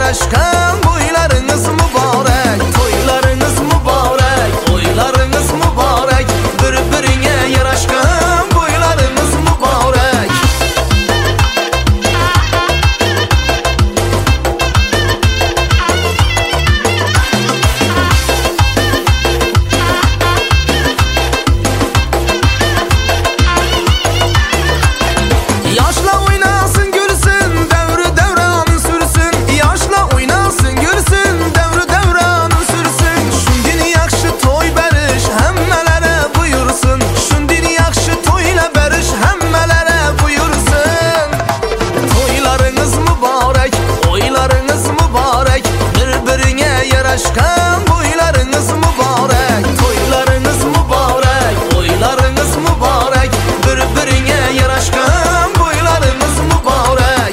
yaraşkan to'ylaringiz muborak, to'ylaringiz muborak, to'ylaringiz muborak, bir-biriga yarashgan to'ylaringiz muborak. Yoshlar o'ynasın gülsün, davri davranı sürsün. Yoshlar o'ynasın gülsün, davri davranı sürsün. Shundan yaxshi to'y berish hammalari buyursin. Shundan yaxshi to'yla berish hammalari buyursin. To'ylaringiz muborak, to'ylaringiz muborak, bir-biriga yarashgan to'ylaringiz muborak, to'ylaringiz muborak, to'ylaringiz muborak, bir-biriga yarashgan to'ylaringiz muborak.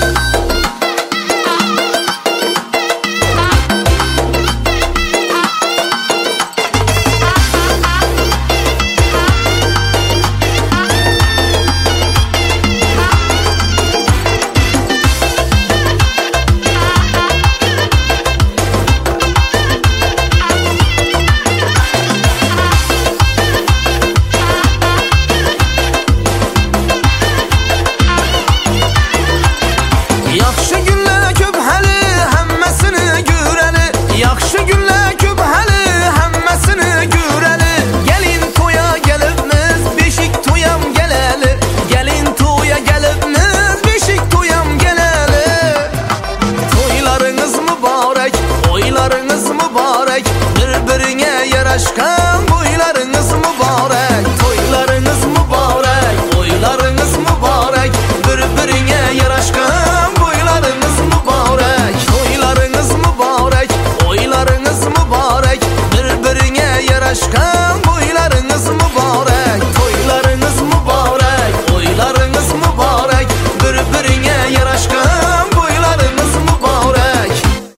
Yaxshi günlər köp hali, hammasini görəli. Yaxshi günlər köp hali, hammasini görəli. Gelin to'ya gelibmiz, beshik to'yam geleli. Gelin to'ya gelibmiz, beshik to'yam geleli. To'ylaringiz muborak, to'ylaringiz muborak, bir-biriga yarashgan to'ylaringiz muborak, to'ylaringiz muborak, to'ylaringiz muborak, bir-biriga yarashgan to'ylaringiz muborak, to'ylaringiz muborak, to'ylaringiz muborak, bir-biriga yarashgan